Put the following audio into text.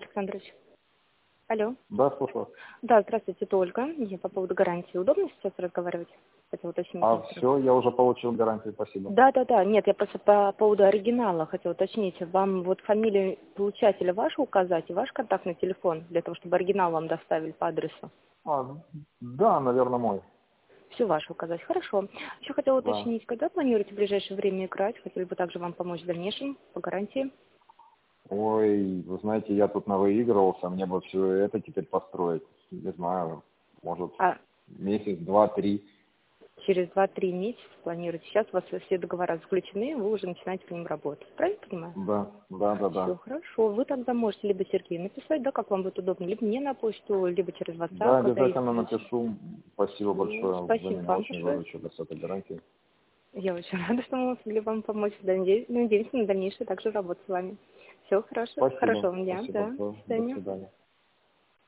Александрович. Алло. Да, слушаю. Да, здравствуйте, это Ольга. Я по поводу гарантии. Удобно сейчас разговаривать? Хотела уточнить. Все, я уже получил гарантию, спасибо. Да. Нет, я просто по поводу оригинала хотела уточнить. Вам вот фамилию получателя вашу указать и ваш контактный телефон, для того, чтобы оригинал вам доставили по адресу? Да, наверное, мой. Все ваше указать. Хорошо. Еще хотела Да. уточнить, когда планируете в ближайшее время играть? Хотели бы также вам помочь в дальнейшем по гарантии. Ой, вы знаете, я тут навыигрывался, мне бы все это теперь построить. Не знаю, может, А месяц, два, три. через 2-3 месяца планируете. Сейчас у вас все договора заключены, вы уже начинаете по ним работать. Правильно понимаю? Да. Все хорошо. Вы тогда можете либо Сергею написать, да, как вам будет удобно, либо мне на почту, либо через WhatsApp, Да, когда есть обязательно случай. напишу. Спасибо Ну, большое. Вы спасибо меня вам очень большое. выручили с этой гарантией. Я очень рада, что мы смогли вам помочь. Надеемся на дальнейшую также работу с вами. Всего хорошего. Спасибо. Хорошего вам дня. Спасибо Да. До большое. До свидания. свидания.